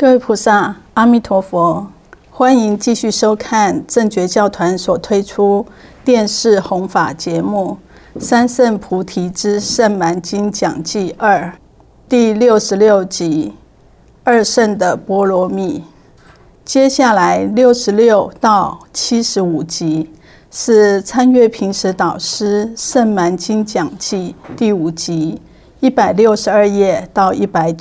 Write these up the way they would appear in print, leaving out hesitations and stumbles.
各位菩萨，阿弥陀佛！欢迎继续收看正觉教团所推出电视弘法节目《三圣菩提之圣满经讲记2》第66集二圣的波罗蜜。接下来66到75集是参阅平时导师圣满经讲记第5集162页到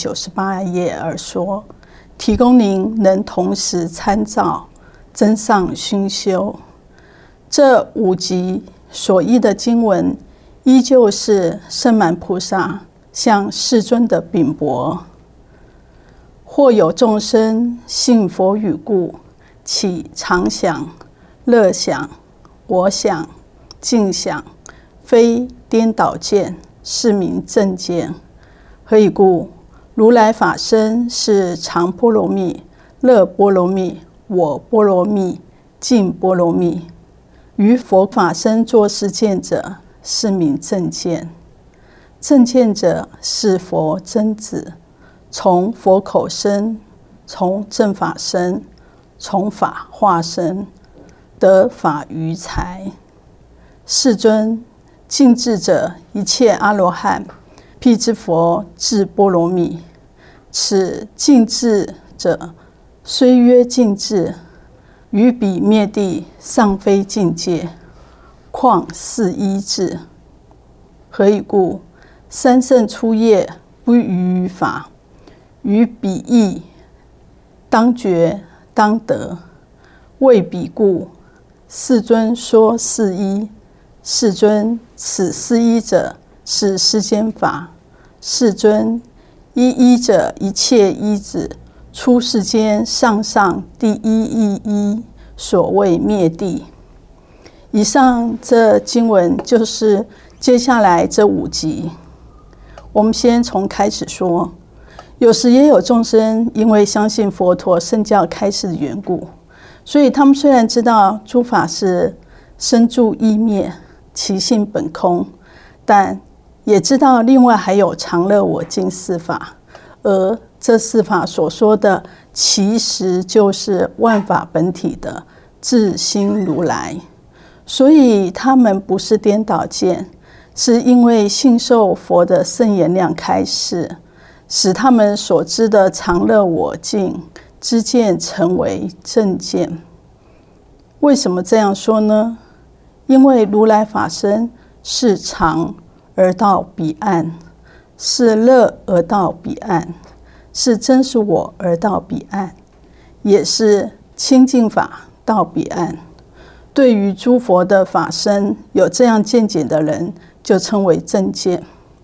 198页而说，提供您能同时参照，增上熏修。这5集所依的经文，依旧是圣满菩萨向世尊的禀驳：或有众生信佛语故，起常想、乐想、我想、净想，非颠倒见，是名正见。何以故？如来法身是常波罗蜜、乐波罗蜜、我波罗蜜、净波罗蜜。于佛法身作是见者，是名正见。正见者是佛真子，从佛口生，从正法生，从法化身，得法于财。世尊，尽智者一切阿罗汉，辟支佛至波罗蜜。此尽智者，虽曰尽智，于彼灭地尚非境界，况是依智？何以故？三圣初业不逾于法，于彼义当觉当得。为彼故，世尊说是依。世尊，此是依者，是世间法。世尊，依者一切依止，出世间上上第一义依，所谓灭地。以上这经文就是接下来这5集。我们先从开始说，有时也有众生因为相信佛陀圣教开示的缘故，所以他们虽然知道诸法是生住异灭，其性本空，但也知道另外还有常乐我净四法，而这四法所说的其实就是万法本体的自心如来。所以他们不是颠倒见，是因为信受佛的圣言量开示，使他们所知的常乐我净之见成为正见。为什么这样说呢？因为如来法身是常而到彼岸，是乐而到彼岸，是真实我而到彼岸，也是清净法到彼岸。对于诸佛的法身有这样见解的人，就称为正见。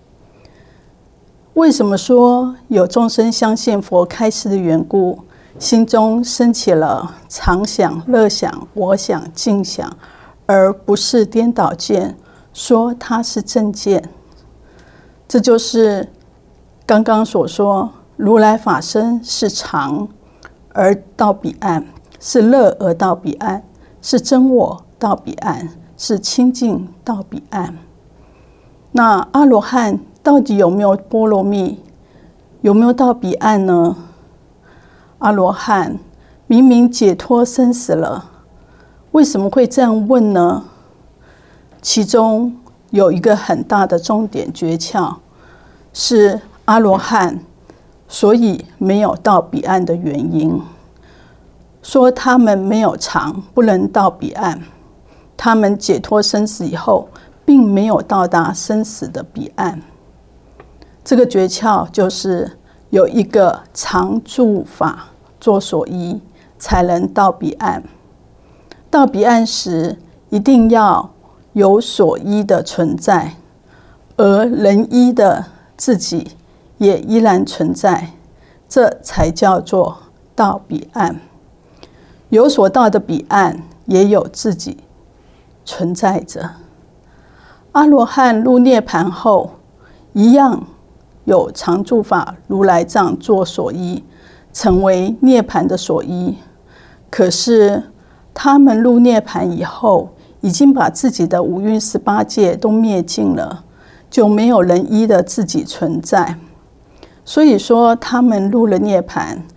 为什么说有众生相信佛开示的缘故，心中升起了常想、乐想、我想、净想，而不是颠倒见，说它是正见？这就是刚刚所说，如来法身是常而到彼岸，是乐而到彼岸，是真我到彼岸，是清净到彼岸。那阿罗汉到底有没有波罗蜜，有没有到彼岸呢？阿罗汉明明解脱生死了，为什么会这样问呢？其中有一个很大的重点诀窍，是阿罗汉所以没有到彼岸的原因。说他们没有常，不能到彼岸，他们解脱生死以后，并没有到达生死的彼岸。这个诀窍就是有一个常住法作所依，才能到彼岸。到彼岸时，一定要有所依的存在，而能依的自己也依然存在，这才叫做到彼岸。有所到的彼岸，也有自己存在着。阿罗汉入涅盘后，一样有常住法如来藏作所依，成为涅盘的所依。可是他们入涅盘以后，已经把自己的五蕴18界都灭尽了，就没有人依的自己存在。所以说他们入了涅盘，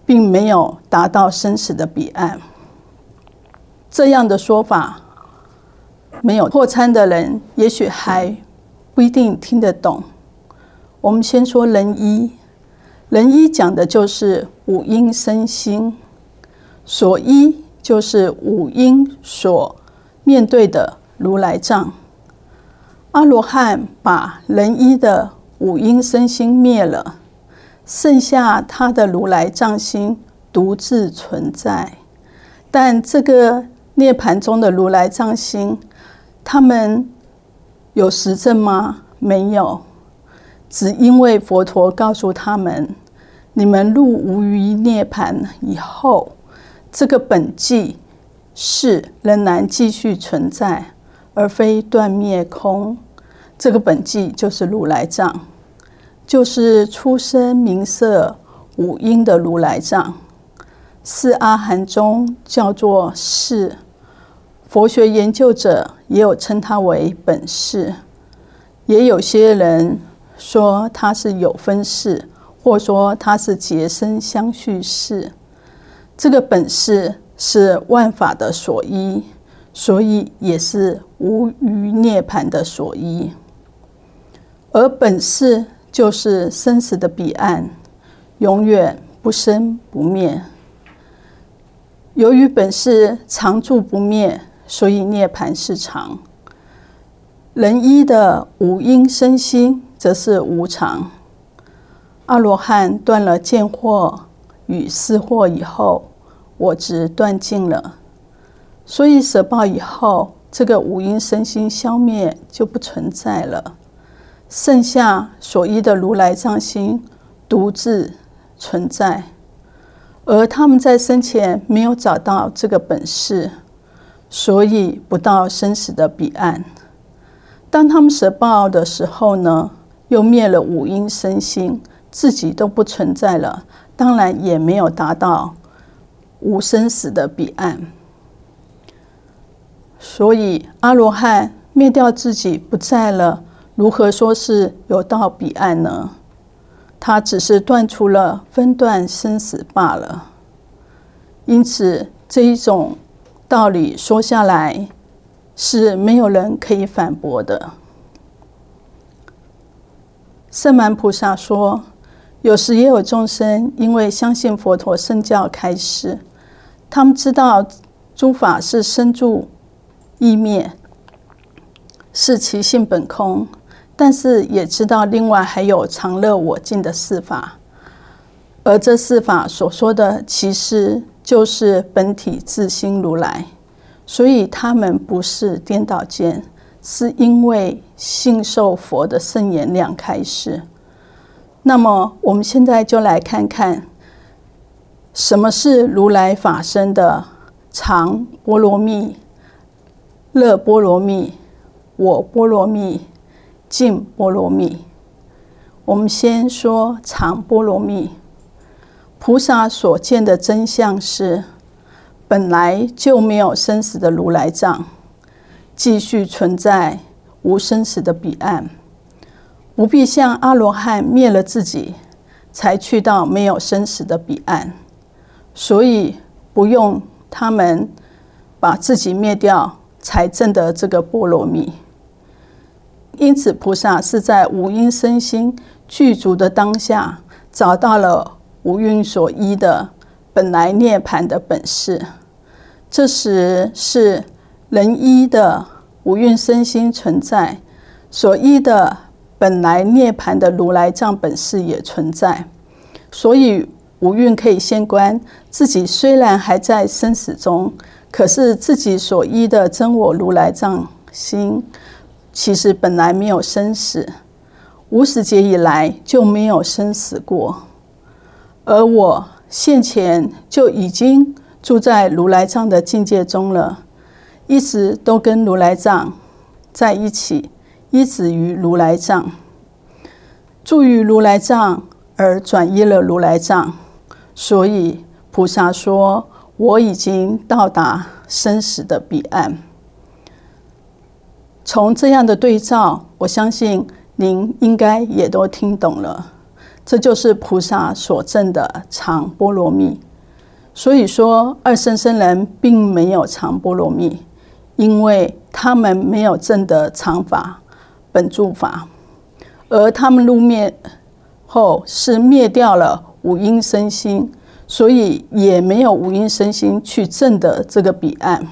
并没有达到生死的彼岸。这样的说法，没有破参的人也许还不一定听得懂。我们先说人一，人一讲的就是五阴身心，所依就是五阴所面对的如来藏。阿罗汉把人一的五阴身心灭了，剩下他的如来藏心独自存在。但这个涅槃中的如来藏心，他们有实证吗？没有，只因为佛陀告诉他们，你们入无余涅槃以后，这个本际是仍然继续存在，而非断灭空。这个本际就是如来藏，就是出生名色五阴的如来藏。四阿含中叫做识，佛学研究者也有称它为本识，也有些人说它是有分识，或说它是结生相续识。这个本识是万法的所依，所以也是无余涅槃的所依。而本识就是生死的彼岸，永远不生不灭。由于本识常住不灭，所以涅槃是常。人一的五阴身心则是无常。阿罗汉断了见惑与思惑以后，我执断尽了，所以舍报以后，这个五阴身心消灭就不存在了，剩下所依的如来藏心独自存在。而他们在生前没有找到这个本识，所以不到生死的彼岸。当他们舍报的时候呢，又灭了五阴身心，自己都不存在了，当然也没有达到无生死的彼岸。所以阿罗汉灭掉自己不在了，如何说是有到彼岸呢？他只是断除了分段生死罢了。因此这一种道理说下来，是没有人可以反驳的。圣满菩萨说，有时也有众生因为相信佛陀圣教开示，他们知道诸法是生住异灭，是其性本空，但是也知道另外还有常乐我净的四法，而这四法所说的其实就是本体自心如来，所以他们不是颠倒见，是因为信受佛的圣言量开示。那么我们现在就来看看，什么是如来法身的常波罗蜜、乐波罗蜜、我波罗蜜、净波罗蜜。我们先说常波罗蜜。菩萨所见的真相是，本来就没有生死的如来藏，继续存在无生死的彼岸，不必像阿罗汉灭了自己，才去到没有生死的彼岸，所以不用他们把自己灭掉，才证得这个波罗蜜。因此菩萨是在五阴身心具足的当下，找到了五蕴所依的本来涅槃的本识。这时是人依的五蕴身心存在，所依的本来涅槃的如来藏本识也存在，所以五蕴可以先观自己虽然还在生死中，可是自己所依的真我如来藏心其实本来没有生死，无始劫以来就没有生死过，而我现前就已经住在如来藏的境界中了，一直都跟如来藏在一起，依止于如来藏，住于如来藏而转依了如来藏。所以菩萨说，我已经到达生死的彼岸。从这样的对照，我相信您应该也都听懂了。 这就是菩萨所证的常波罗蜜。所以说二圣僧人并没有常波罗蜜，因为他们没有证得常法本住法，而他们入灭后是灭掉了五阴身心，所以也没有五阴身心去证得这个彼岸。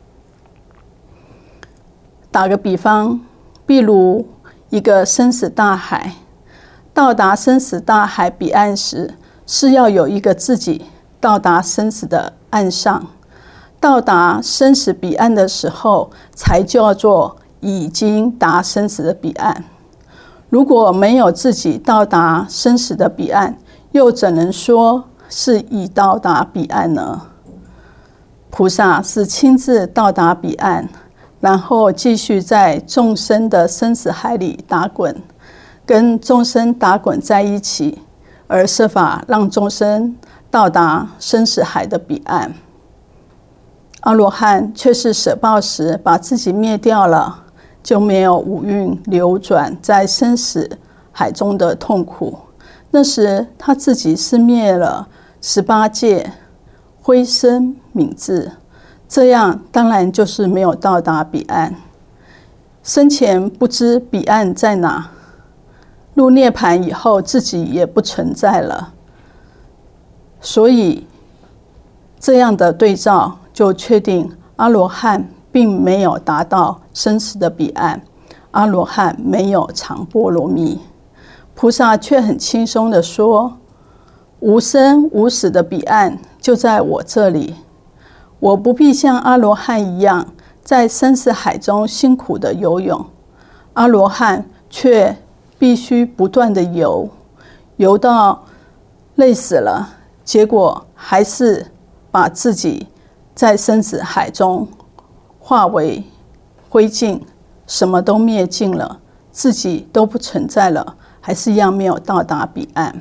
打个比方，譬如一个生死大海，到达生死大海彼岸时，是要有一个自己到达生死的岸上，到达生死彼岸的时候，才叫做已经达生死的彼岸。如果没有自己到达生死的彼岸，又怎能说是已到达彼岸呢？菩萨是亲自到达彼岸，然后继续在众生的生死海里打滚，跟众生打滚在一起，而设法让众生到达生死海的彼岸。阿罗汉却是舍报时把自己灭掉了，就没有五蕴流转在生死海中的痛苦。那时他自己是灭了18界灰身泯智，这样当然就是没有到达彼岸。生前不知彼岸在哪，入涅盘以后自己也不存在了，所以这样的对照就确定阿罗汉并没有达到生死的彼岸，阿罗汉没有常波罗蜜。菩萨却很轻松地说，无生无死的彼岸就在我这里，我不必像阿罗汉一样在生死海中辛苦的游泳，阿罗汉却必须不断的游到累死了，结果还是把自己在生死海中化为灰烬，什么都灭尽了，自己都不存在了，还是一样没有到达彼岸。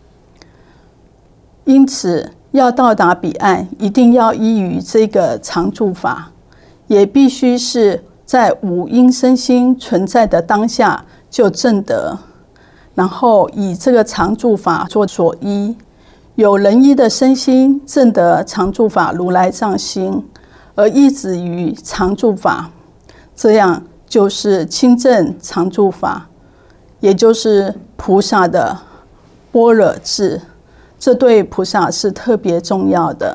因此要到达彼岸，一定要依于这个常住法，也必须是在五阴身心存在的当下就证得，然后以这个常住法做所依，有仁义的身心证得常住法如来藏心，而依止于常住法，这样就是亲证常住法，也就是菩萨的般若智，这对菩萨是特别重要的。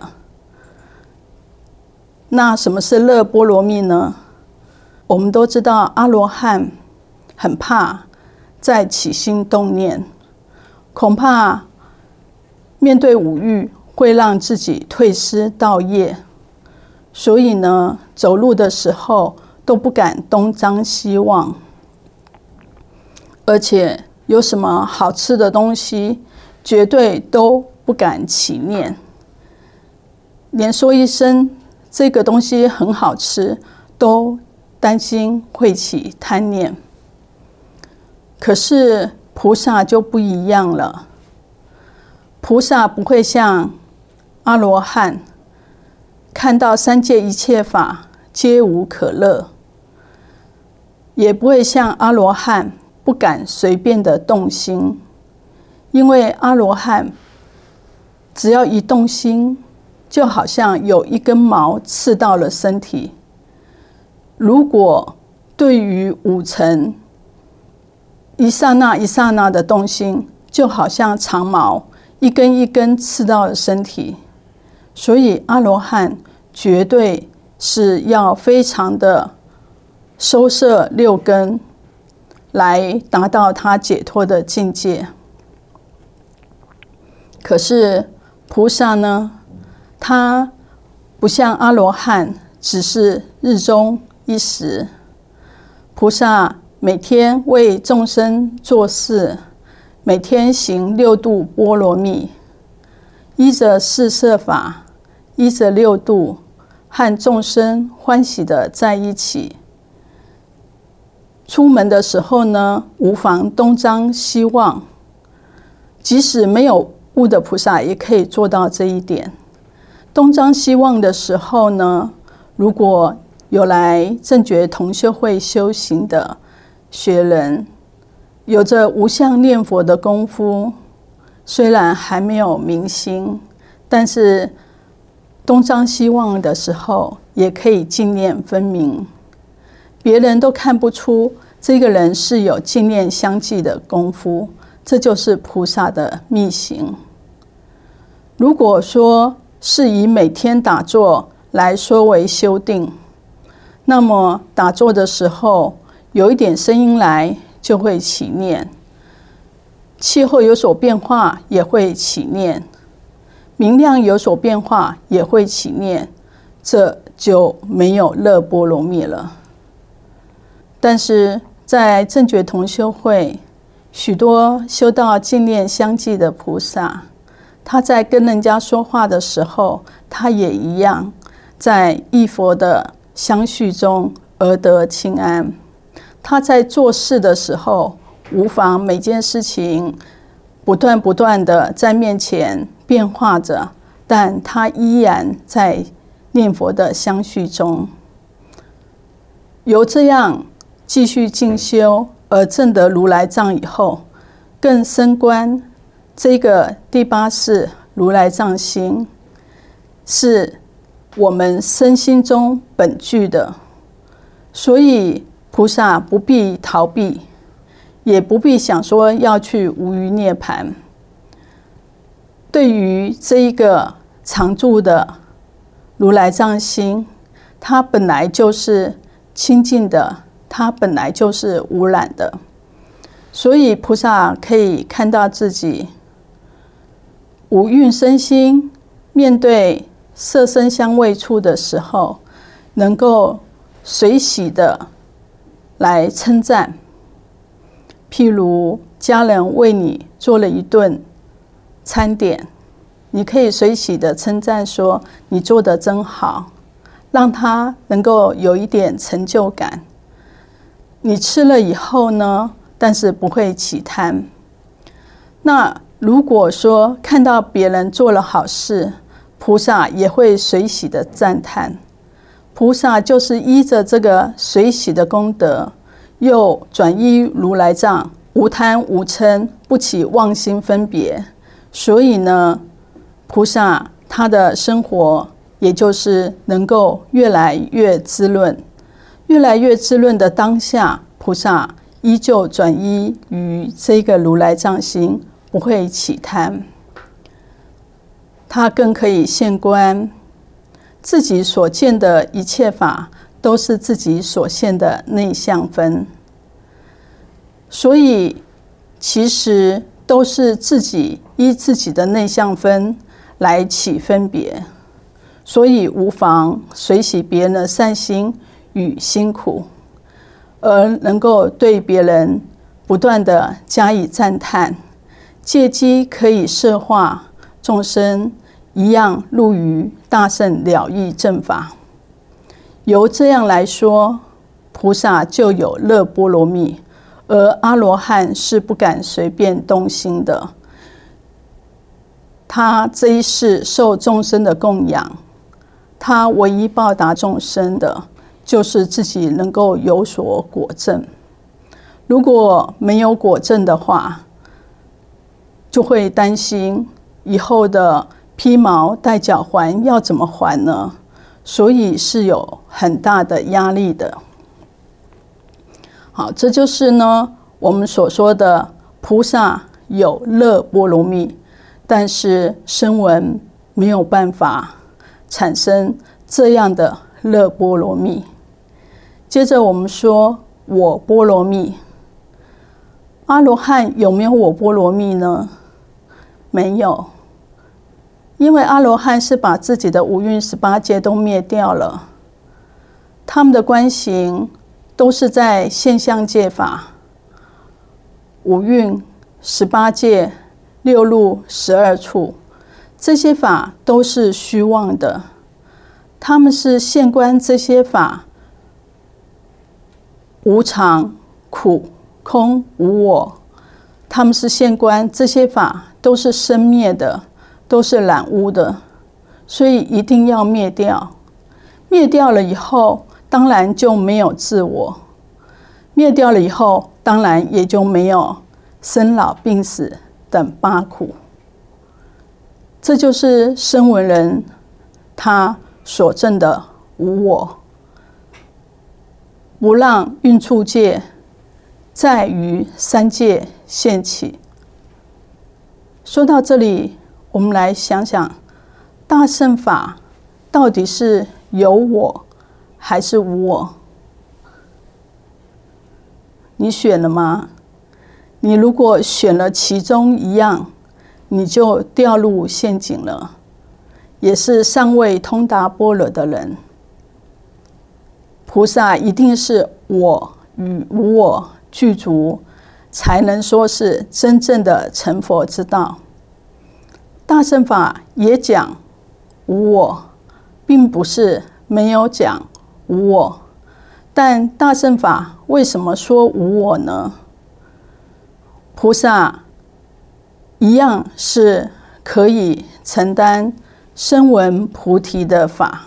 那什么是乐波罗蜜呢？我们都知道阿罗汉很怕再起心动念，恐怕面对五欲会让自己退失道业，所以呢，走路的时候都不敢东张西望，而且有什么好吃的东西绝对都不敢起念，连说一声这个东西很好吃都担心会起贪念。可是菩萨就不一样了，菩萨不会像阿罗汉看到三界一切法皆无可乐，也不会像阿罗汉不敢随便的动心，因为阿罗汉只要一动心，就好像有一根毛刺到了身体。如果对于五尘一刹那一刹那的动心，就好像长毛一根一根刺到了身体。所以阿罗汉绝对是要非常的收摄六根，来达到他解脱的境界。可是菩萨呢，他不像阿罗汉只是日中一时，菩萨每天为众生做事，每天行六度波罗蜜，依着四摄法，依着六度，和众生欢喜的在一起。出门的时候呢，无妨东张西望，即使没有悟的菩萨也可以做到这一点。东张西望的时候呢，如果有来正觉同修会修行的学人，有着无相念佛的功夫， 虽然还没有明星，但是东张西望的时候，也可以净念分明。别人都看不出这个人是有净念相继的功夫，这就是菩萨的密行。如果说是以每天打坐来说为修定，那么打坐的时候有一点声音来就会起念，气候有所变化也会起念，明亮有所变化也会起念，这就没有乐波罗蜜了。但是在正觉同修会，许多修到净念相继的菩萨，他在跟人家说话的时候，他也一样在忆佛的相续中而得清安。他在做事的时候，无妨每件事情不断的在面前变化着，但他依然在念佛的相续中。由这样继续进修而证得如来藏以后，更深观这个第八世如来藏心是我们身心中本具的，所以菩萨不必逃避，也不必想说要去无余涅槃。对于这一个常住的如来藏心，它本来就是清净的，它本来就是无染的，所以菩萨可以看到自己五蕴身心面对色声香味触的时候，能够随喜的来称赞。譬如家人为你做了一顿餐点，你可以随喜的称赞说你做得真好，让他能够有一点成就感。你吃了以后呢，但是不会起贪。那如果说看到别人做了好事，菩萨也会随喜的赞叹。菩萨就是依着这个随喜的功德，又转依如来藏，无贪无嗔，不起妄心分别。所以呢，菩萨他的生活也就是能够越来越滋润。越来越滋润的当下，菩萨依旧转依于这个如来藏心，不会起贪。他更可以现观自己所见的一切法都是自己所现的内相分，所以其实都是自己依自己的内相分来起分别，所以无妨随喜别人的善心与辛苦，而能够对别人不断的加以赞叹，借机可以摄化众生，一样入于大圣了义正法。由这样来说，菩萨就有乐波罗蜜，而阿罗汉是不敢随便动心的。他这一世受众生的供养，他唯一报答众生的就是自己能够有所果证。如果没有果证的话，就会担心以后的披毛戴脚环要怎么还呢？所以是有很大的压力的。好，这就是呢我们所说的菩萨有乐波罗蜜，但是声闻没有办法产生这样的乐波罗蜜。接着我们说我波罗蜜，阿罗汉有没有我波罗蜜呢？没有，因为阿罗汉是把自己的五蕴18界都灭掉了，他们的观行都是在现象界法、五蕴18界、六路12处，这些法都是虚妄的，他们是现观这些法无常、苦、空、无我，他们是现观这些法都是生灭的，都是染污的，所以一定要灭掉。灭掉了以后，当然就没有自我，灭掉了以后，当然也就没有生老病死等8苦。 这就是声闻人他所证的无我，不让蕴处界在于三界现起。说到这里，我们来想想，大乘法到底是有我还是无我？你选了吗？你如果选了其中一样，你就掉入陷阱了，也是尚未通达般若的人。菩萨一定是我与无我具足，才能说是真正的成佛之道。大乘法也讲无我，并不是没有讲无我，但大乘法为什么说无我呢？菩萨一样是可以承担声闻菩提的法，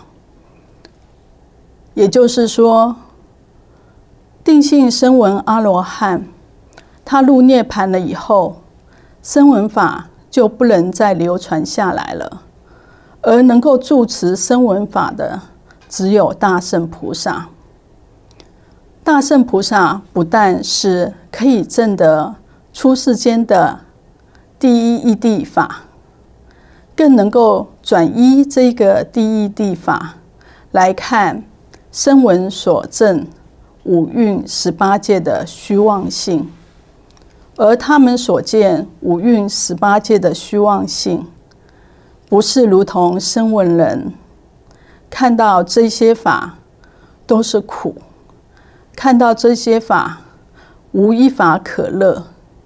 也就是说，定性声闻阿罗汉，他入涅槃了以后，声闻法就不能再流传下来了，而能够住持声闻法的只有大乘菩萨。大乘菩萨不但是可以证得出世间的第一义谛法，更能够转依这个第一义谛法来看声闻所证五蕴18界的虚妄性，而他们所见五蕴18界的虚妄性，不是如同声闻人看到这些法都是苦，看到这些法无一法可乐。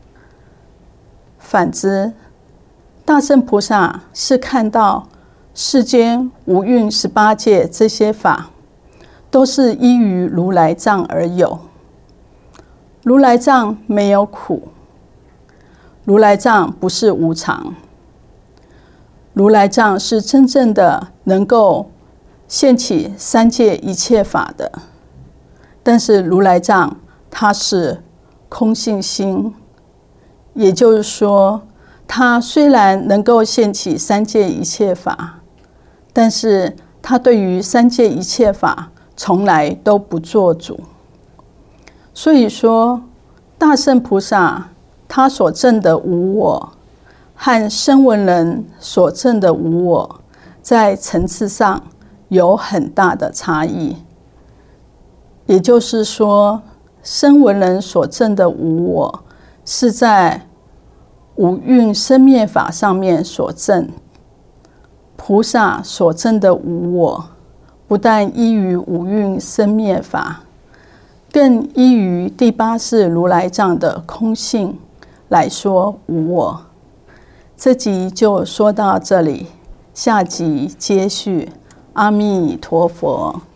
反之，大乘菩萨是看到世间五蕴18界这些法都是依于如来藏而有，如来藏没有苦，如来藏不是无常，如来藏是真正的能够现起三界一切法的。但是如来藏它是空性心，也就是说，它虽然能够现起三界一切法，但是它对于三界一切法从来都不做主。所以说，大乘菩萨他所证的无我，和声闻人所证的无我，在层次上有很大的差异。也就是说，声闻人所证的无我，是在五蕴生灭法上面所证；菩萨所证的无我，不但依于五蕴生灭法，更依于第八世如来藏的空性来说无我。这集就说到这里，下集接续。阿弥陀佛。